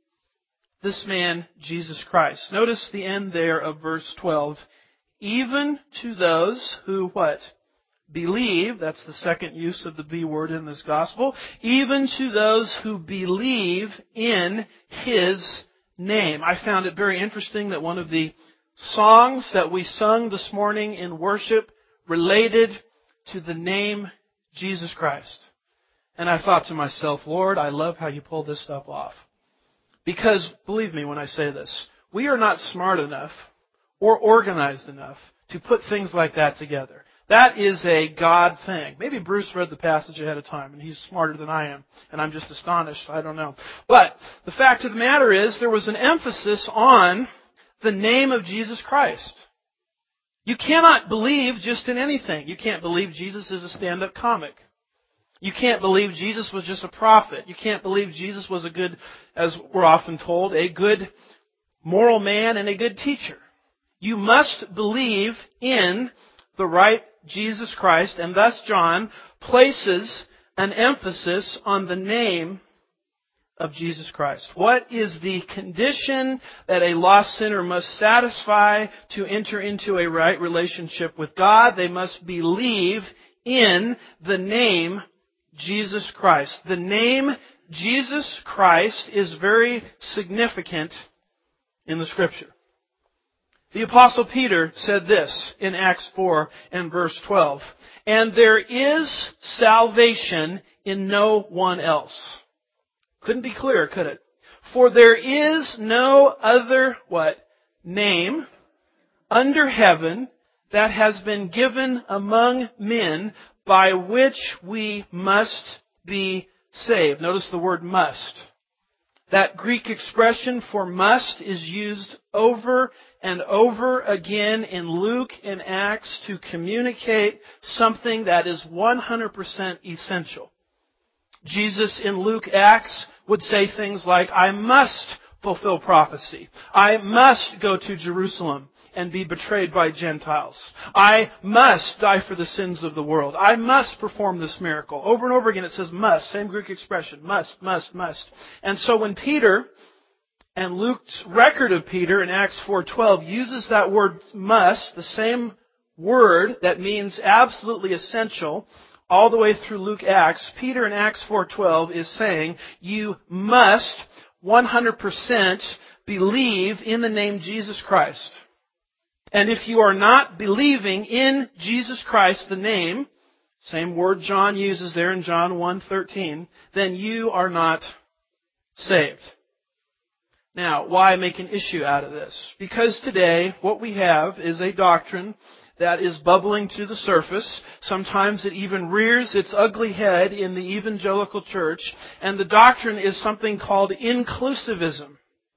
this man, Jesus Christ. Notice the end there of verse 12. Even to those who, what? Believe. That's the second use of the B word in this gospel. Even to those who believe in His name. I found it very interesting that one of the songs that we sung this morning in worship related to the name Jesus Christ. And I thought to myself, Lord, I love how you pull this stuff off. Because, believe me when I say this, we are not smart enough or organized enough to put things like that together. That is a God thing. Maybe Bruce read the passage ahead of time and he's smarter than I am, and I'm just astonished. I don't know. But the fact of the matter is there was an emphasis on the name of Jesus Christ. You cannot believe just in anything. You can't believe Jesus is a stand-up comic. You can't believe Jesus was just a prophet. You can't believe Jesus was a good, as we're often told, a good moral man and a good teacher. You must believe in the right Jesus Christ, and thus John places an emphasis on the name of Jesus Christ. What is the condition that a lost sinner must satisfy to enter into a right relationship with God? They must believe in the name Jesus Christ. The name Jesus Christ is very significant in the Scripture. The Apostle Peter said this in Acts 4 and verse 12. And there is salvation in no one else. Couldn't be clearer, could it? For there is no other, what? Name under heaven that has been given among men by which we must be saved. Notice the word must. That Greek expression for must is used over and over again in Luke and Acts to communicate something that is 100% essential. Jesus in Luke Acts would say things like, I must fulfill prophecy. I must go to Jerusalem and be betrayed by Gentiles. I must die for the sins of the world. I must perform this miracle. Over and over again it says must, same Greek expression, must, must, must. And so when Peter and Luke's record of Peter in Acts 4:12 uses that word must, the same word that means absolutely essential, all the way through Luke Acts, Peter in Acts 4:12 is saying you must 100% believe in the name Jesus Christ. And if you are not believing in Jesus Christ, the name, same word John uses there in John 1:13, then you are not saved. Now, why make an issue out of this? Because today, what we have is a doctrine that is bubbling to the surface. Sometimes it even rears its ugly head in the evangelical church, and the doctrine is something called inclusivism.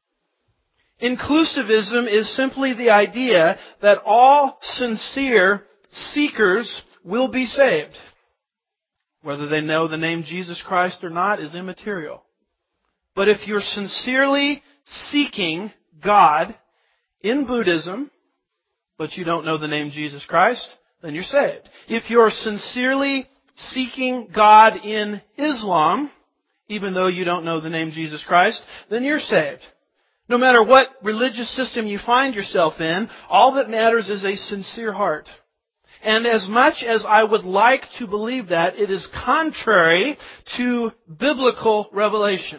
Inclusivism is simply the idea that all sincere seekers will be saved. Whether they know the name Jesus Christ or not is immaterial. But if you're sincerely seeking God in Buddhism, but you don't know the name Jesus Christ, then you're saved. If you're sincerely seeking God in Islam, even though you don't know the name Jesus Christ, then you're saved. No matter what religious system you find yourself in, all that matters is a sincere heart. And as much as I would like to believe that, it is contrary to biblical revelation.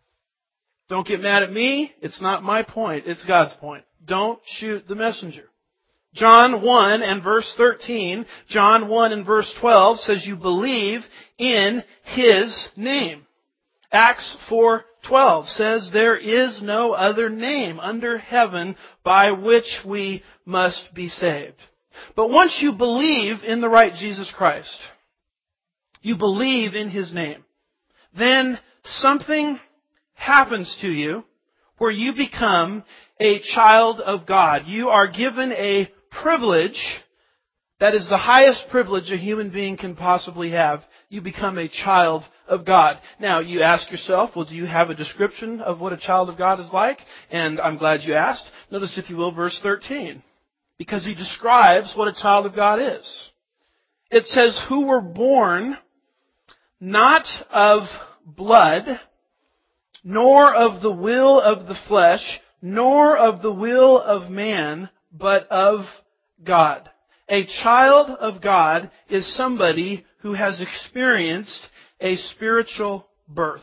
Don't get mad at me. It's not my point. It's God's point. Don't shoot the messenger. John 1 and verse 13, John 1 and verse 12 says you believe in His name. Acts 4:12 says there is no other name under heaven by which we must be saved. But once you believe in the right Jesus Christ, you believe in His name, then something happens to you where you become a child of God. You are given a privilege that is the highest privilege a human being can possibly have. You become a child of God. Now, you ask yourself, well, do you have a description of what a child of God is like? And I'm glad you asked. Notice, if you will, verse 13. Because he describes what a child of God is. It says, who were born not of blood, nor of the will of the flesh, nor of the will of man, but of God. A child of God is somebody who has experienced a spiritual birth.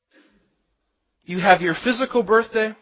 You have your physical birthday,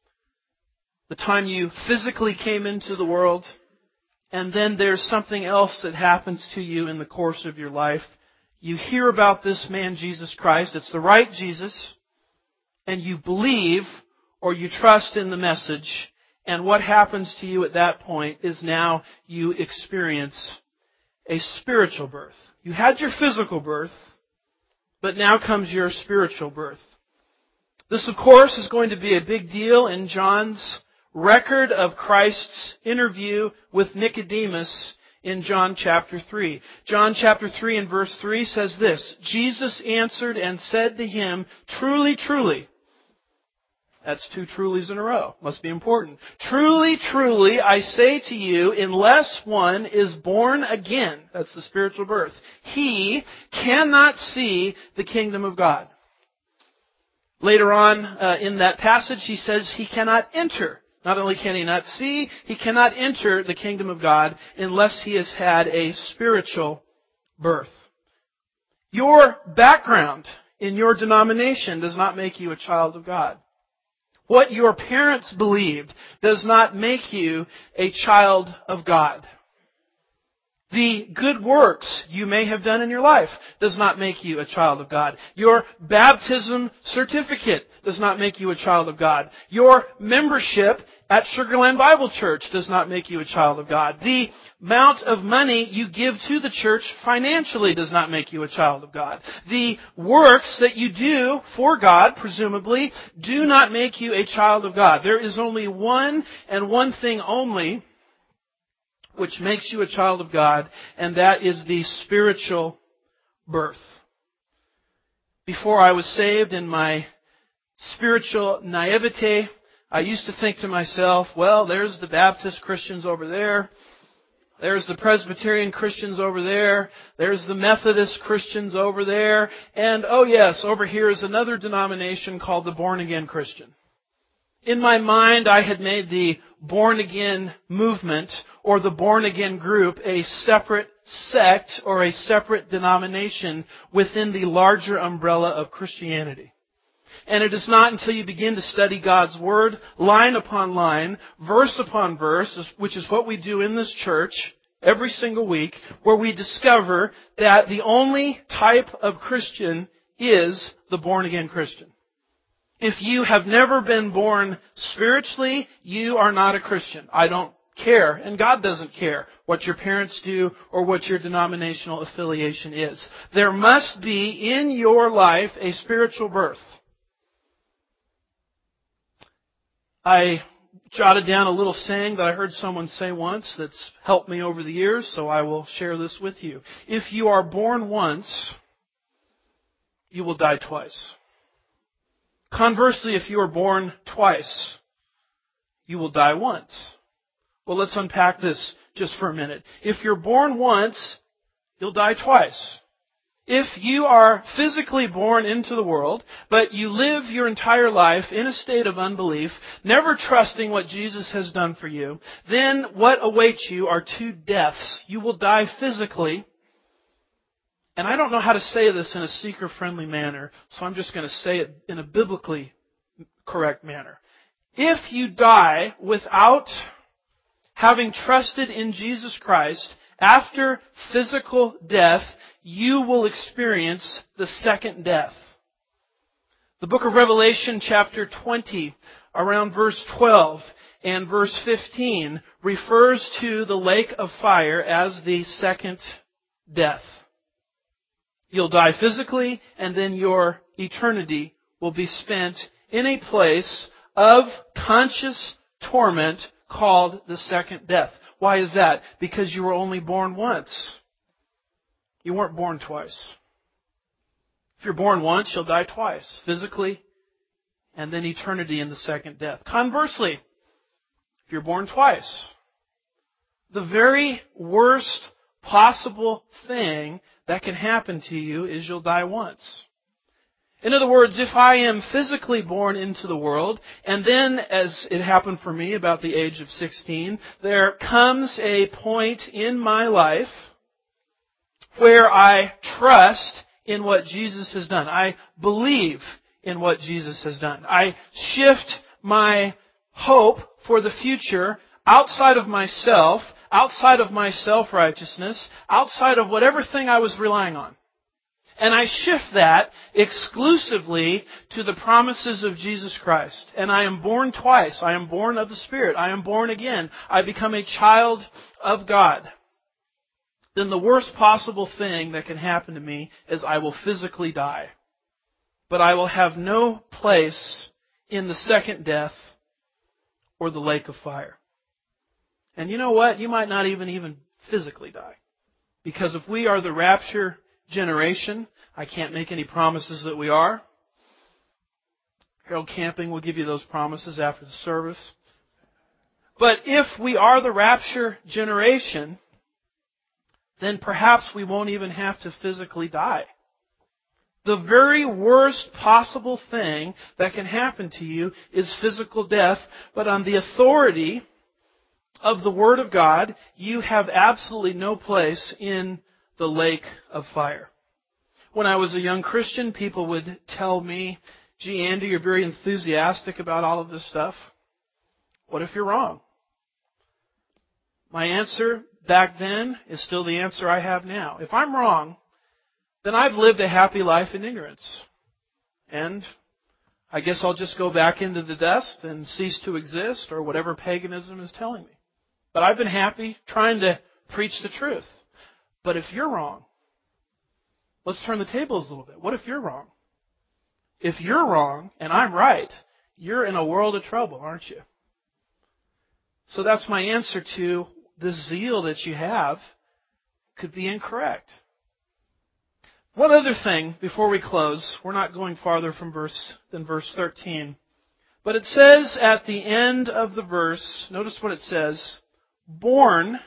the time you physically came into the world, and then there's something else that happens to you in the course of your life. You hear about this man, Jesus Christ. It's the right Jesus, and you believe or you trust in the message. And what happens to you at that point is now you experience a spiritual birth. You had your physical birth, but now comes your spiritual birth. This, of course, is going to be a big deal in John's record of Christ's interview with Nicodemus in John chapter 3. John chapter 3 and verse 3 says this, Jesus answered and said to him, truly, truly. That's two trulies in a row. Must be important. Truly, truly, I say to you, unless one is born again, that's the spiritual birth, he cannot see the kingdom of God. Later on in that passage, he says he cannot enter. Not only can he not see, he cannot enter the kingdom of God unless he has had a spiritual birth. Your background in your denomination does not make you a child of God. What your parents believed does not make you a child of God. The good works you may have done in your life does not make you a child of God. Your baptism certificate does not make you a child of God. Your membership at Sugar Land Bible Church does not make you a child of God. The amount of money you give to the church financially does not make you a child of God. The works that you do for God, presumably, do not make you a child of God. There is only one and one thing only which makes you a child of God, and that is the spiritual birth. Before I was saved, in my spiritual naivete, I used to think to myself, well, there's the Baptist Christians over there. There's the Presbyterian Christians over there. There's the Methodist Christians over there. And, oh yes, over here is another denomination called the Born Again Christian. In my mind, I had made the born again movement or the born again group a separate sect or a separate denomination within the larger umbrella of Christianity. And it is not until you begin to study God's Word, line upon line, verse upon verse, which is what we do in this church every single week, where we discover that the only type of Christian is the born again Christian. If you have never been born spiritually, you are not a Christian. I don't care, and God doesn't care what your parents do or what your denominational affiliation is. There must be in your life a spiritual birth. I jotted down a little saying that I heard someone say once that's helped me over the years, so I will share this with you. If you are born once, you will die twice. Conversely, if you are born twice, you will die once. Well, let's unpack this just for a minute. If you're born once, you'll die twice. If you are physically born into the world, but you live your entire life in a state of unbelief, never trusting what Jesus has done for you, then what awaits you are two deaths. You will die physically. And I don't know how to say this in a seeker-friendly manner, so I'm just going to say it in a biblically correct manner. If you die without having trusted in Jesus Christ, after physical death, you will experience the second death. The book of Revelation, chapter 20, around verse 12 and verse 15, refers to the lake of fire as the second death. You'll die physically, and then your eternity will be spent in a place of conscious torment called the second death. Why is that? Because you were only born once. You weren't born twice. If you're born once, you'll die twice, physically, and then eternity in the second death. Conversely, if you're born twice, the very worst possible thing that can happen to you is you'll die once. In other words, if I am physically born into the world, and then, as it happened for me about the age of 16, there comes a point in my life where I trust in what Jesus has done. I believe in what Jesus has done. I shift my hope for the future outside of myself, outside of my self-righteousness, outside of whatever thing I was relying on. And I shift that exclusively to the promises of Jesus Christ. And I am born twice. I am born of the Spirit. I am born again. I become a child of God. Then the worst possible thing that can happen to me is I will physically die. But I will have no place in the second death or the lake of fire. And you know what? You might not even physically die. Because if we are the rapture generation, I can't make any promises that we are. Harold Camping will give you those promises after the service. But if we are the rapture generation, then perhaps we won't even have to physically die. The very worst possible thing that can happen to you is physical death, but on the authority of the Word of God, you have absolutely no place in the lake of fire. When I was a young Christian, people would tell me, "Gee, Andy, you're very enthusiastic about all of this stuff. What if you're wrong?" My answer back then is still the answer I have now. If I'm wrong, then I've lived a happy life in ignorance. And I guess I'll just go back into the dust and cease to exist, or whatever paganism is telling me. But I've been happy trying to preach the truth. But if you're wrong, let's turn the tables a little bit. What if you're wrong? If you're wrong and I'm right, you're in a world of trouble, aren't you? So that's my answer to the zeal that you have could be incorrect. One other thing before we close. We're not going farther than verse 13. But it says at the end of the verse, notice what it says, born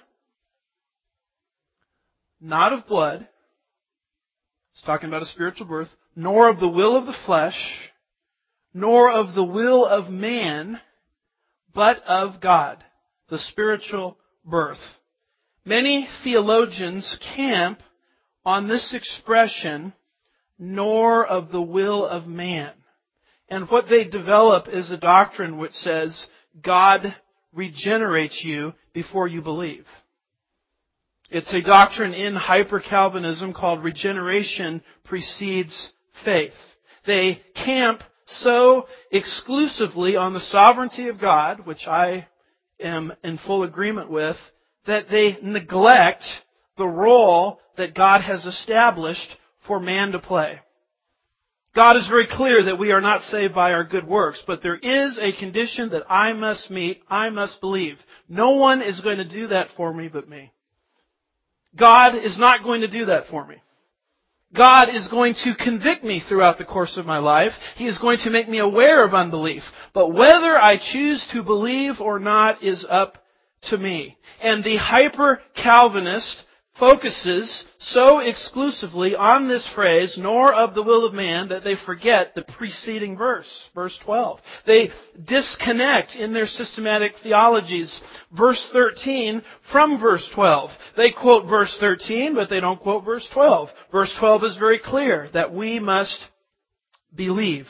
not of blood, it's talking about a spiritual birth, nor of the will of the flesh, nor of the will of man, but of God, the spiritual birth. Many theologians camp on this expression, nor of the will of man. And what they develop is a doctrine which says God regenerates you before you believe. It's a doctrine in hyper-Calvinism called regeneration precedes faith. They camp so exclusively on the sovereignty of God, which I am in full agreement with, that they neglect the role that God has established for man to play. God is very clear that we are not saved by our good works, but there is a condition that I must meet, I must believe. No one is going to do that for me but me. God is not going to do that for me. God is going to convict me throughout the course of my life. He is going to make me aware of unbelief. But whether I choose to believe or not is up to me. And the hyper-Calvinist focuses so exclusively on this phrase, nor of the will of man, that they forget the preceding verse, verse 12. They disconnect in their systematic theologies verse 13 from verse 12. They quote verse 13, but they don't quote verse 12. Verse 12 is very clear that we must believe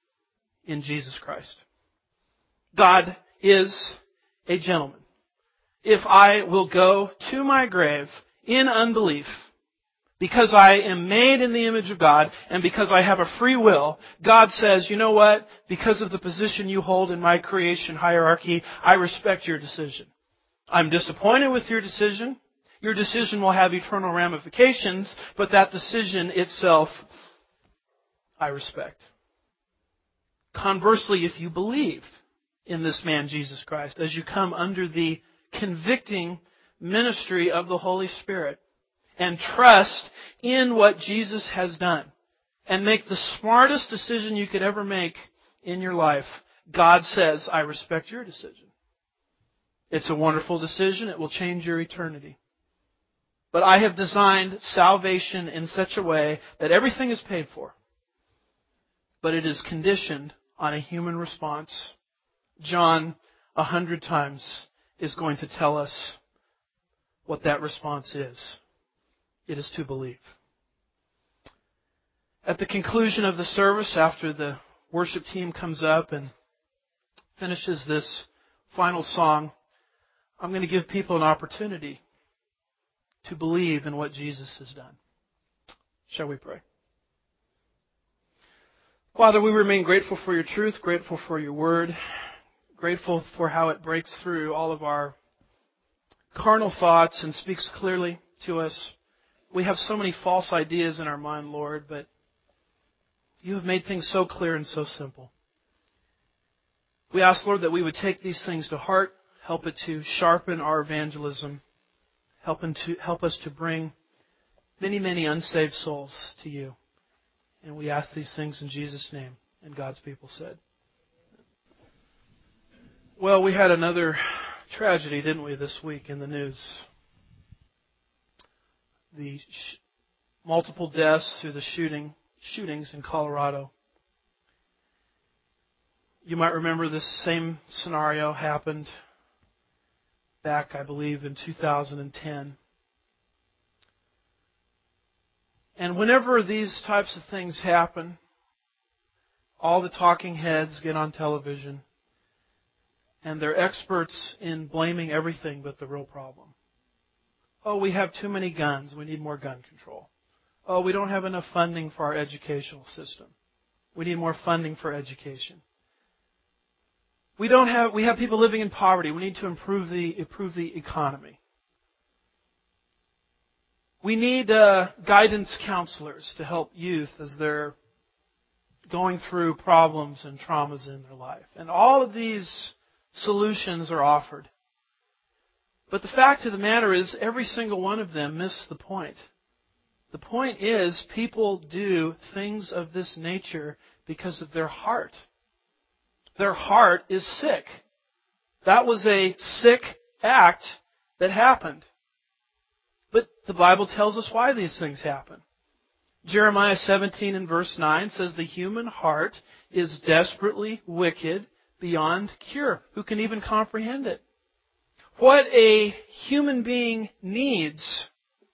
in Jesus Christ. God is a gentleman. if I will go to my grave in unbelief, because I am made in the image of God, and because I have a free will, God says, you know what? Because of the position you hold in my creation hierarchy, I respect your decision. I'm disappointed with your decision. Your decision will have eternal ramifications, but that decision itself, I respect. Conversely, if you believe in this man, Jesus Christ, as you come under the convicting ministry of the Holy Spirit, and trust in what Jesus has done, and make the smartest decision you could ever make in your life, God says, I respect your decision. It's a wonderful decision. It will change your eternity. But I have designed salvation in such a way that everything is paid for. But it is conditioned on a human response. John, 100 times, is going to tell us what that response is. It is to believe. At the conclusion of the service, after the worship team comes up and finishes this final song, I'm going to give people an opportunity to believe in what Jesus has done. Shall we pray? Father, we remain grateful for your truth, grateful for your word, grateful for how it breaks through all of our carnal thoughts and speaks clearly to us. We have so many false ideas in our mind, Lord, but you have made things so clear and so simple. We ask, Lord, that we would take these things to heart, help it to sharpen our evangelism, help us to bring many, many unsaved souls to you. And we ask these things in Jesus' name. And God's people said. Well, we had another tragedy, didn't we, this week in the news? The multiple deaths through the shootings in Colorado. You might remember this same scenario happened back, I believe, in 2010. And whenever these types of things happen, all the talking heads get on television, and they're experts in blaming everything but the real problem. Oh, we have too many guns. We need more gun control. Oh, we don't have enough funding for our educational system. We need more funding for education. We have people living in poverty. We need to improve the economy. We need guidance counselors to help youth as they're going through problems and traumas in their life. And all of these solutions are offered. But the fact of the matter is, every single one of them miss the point. The point is, people do things of this nature because of their heart. Their heart is sick. That was a sick act that happened. But the Bible tells us why these things happen. Jeremiah 17 and verse 9 says, the human heart is desperately wicked beyond cure. Who can even comprehend it? What a human being needs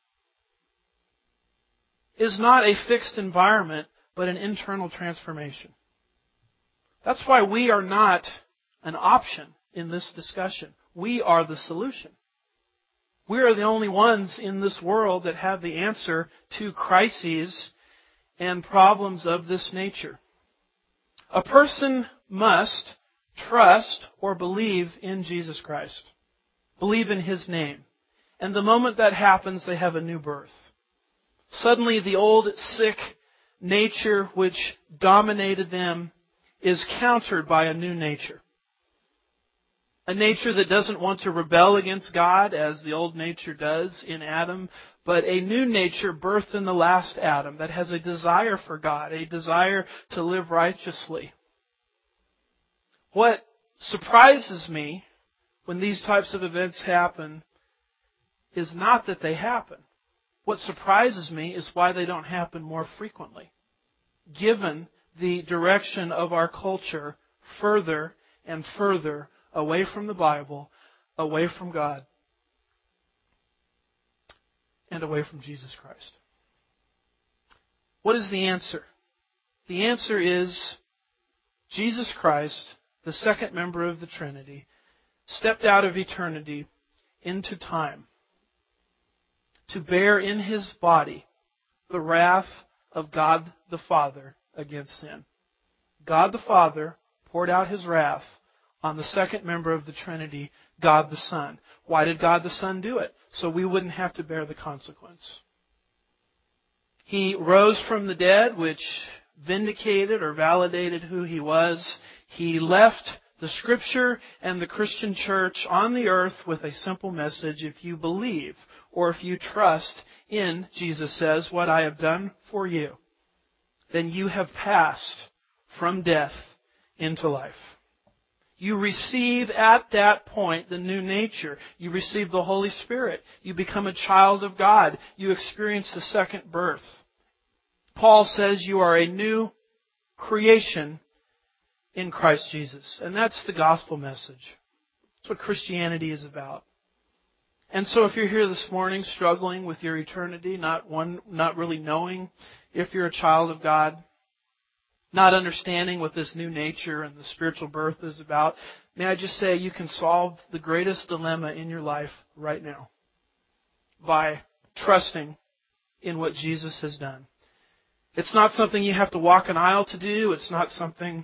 is not a fixed environment, but an internal transformation. That's why we are not an option in this discussion. We are the solution. We are the only ones in this world that have the answer to crises and problems of this nature. A person must trust or believe in Jesus Christ. Believe in His name. And the moment that happens, they have a new birth. Suddenly the old sick nature which dominated them is countered by a new nature. A nature that doesn't want to rebel against God as the old nature does in Adam, but a new nature birthed in the last Adam that has a desire for God, a desire to live righteously. What surprises me when these types of events happen is not that they happen. What surprises me is why they don't happen more frequently, given the direction of our culture further and further away from the Bible, away from God, and away from Jesus Christ. What is the answer? The answer is Jesus Christ, the second member of the Trinity, stepped out of eternity into time to bear in His body the wrath of God the Father against sin. God the Father poured out His wrath on the second member of the Trinity, God the Son. Why did God the Son do it? So we wouldn't have to bear the consequence. He rose from the dead, which vindicated or validated who He was. He left the Scripture and the Christian church on the earth with a simple message: if you believe or if you trust in, Jesus says, what I have done for you, then you have passed from death into life. You receive at that point the new nature. You receive the Holy Spirit. You become a child of God. You experience the second birth. Paul says you are a new creation in Christ Jesus. And that's the gospel message. That's what Christianity is about. And so if you're here this morning struggling with your eternity, not really knowing if you're a child of God, not understanding what this new nature and the spiritual birth is about, may I just say you can solve the greatest dilemma in your life right now by trusting in what Jesus has done. It's not something you have to walk an aisle to do. It's not something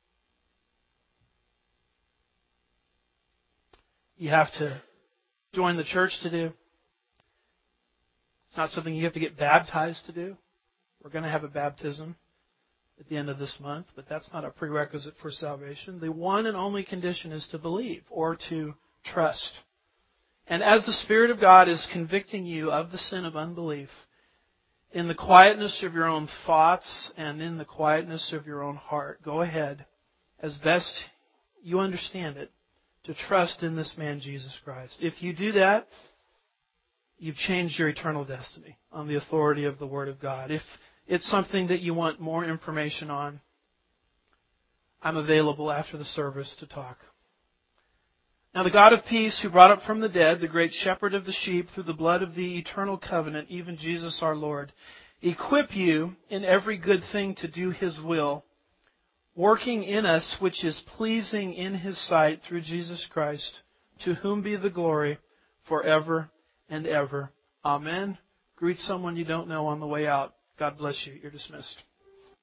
you have to join the church to do. It's not something you have to get baptized to do. We're going to have a baptism at the end of this month, but that's not a prerequisite for salvation. The one and only condition is to believe or to trust. And as the Spirit of God is convicting you of the sin of unbelief, in the quietness of your own thoughts and in the quietness of your own heart, go ahead, as best you understand it, to trust in this man, Jesus Christ. If you do that, you've changed your eternal destiny on the authority of the Word of God. If it's something that you want more information on, I'm available after the service to talk. Now the God of peace, who brought up from the dead the great shepherd of the sheep through the blood of the eternal covenant, even Jesus our Lord, equip you in every good thing to do His will, working in us which is pleasing in His sight through Jesus Christ, to whom be the glory forever and ever. Amen. Greet someone you don't know on the way out. God bless you. You're dismissed.